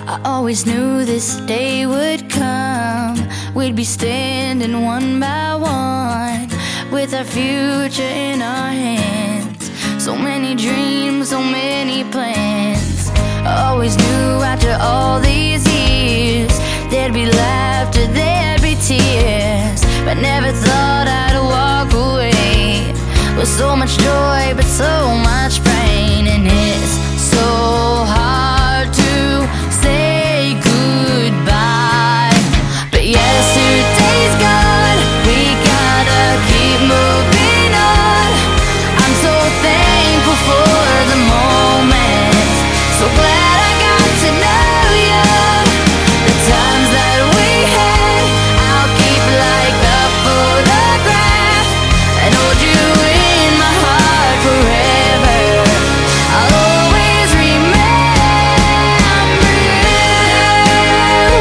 I always knew this day would come. We'd be standing one by one, with our future in our hands. So many dreams, so many plans. I always knew after all these years there'd be laughter, there'd be tears, but never thought I'd walk away with so much joy but so much pain. And it's so hard to say goodbye, but yesterday's gone, we gotta keep moving on. I'm so thankful for the moment, so glad I got to know you. The times that we had, I'll keep like a photograph and hold you in my heart forever. I'll always remember you.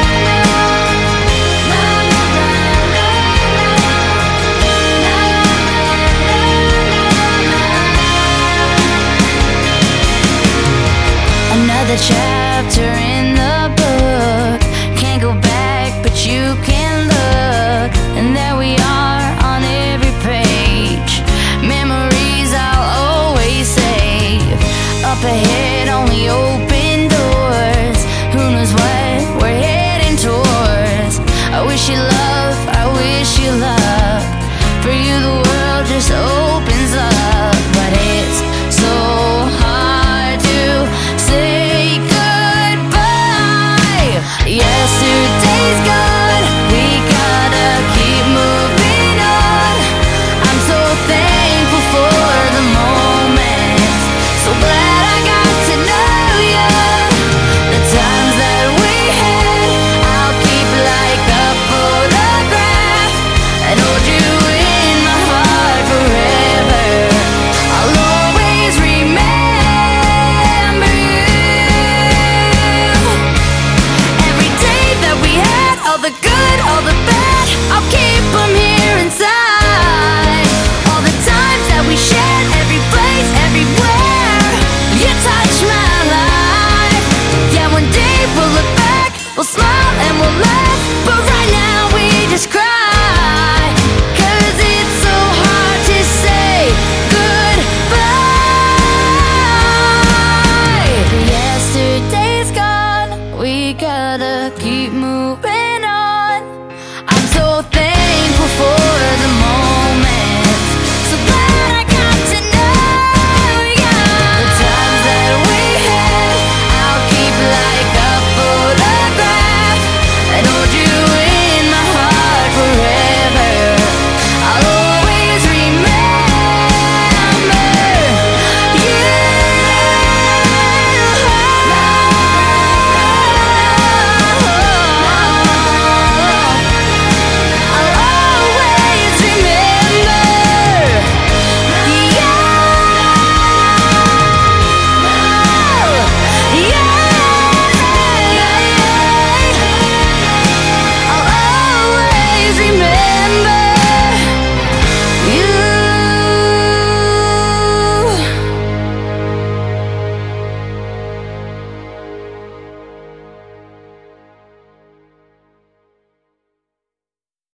Another chapter in the book, can't go back but you can look, and there we are on every page, memories I'll always save. Up ahead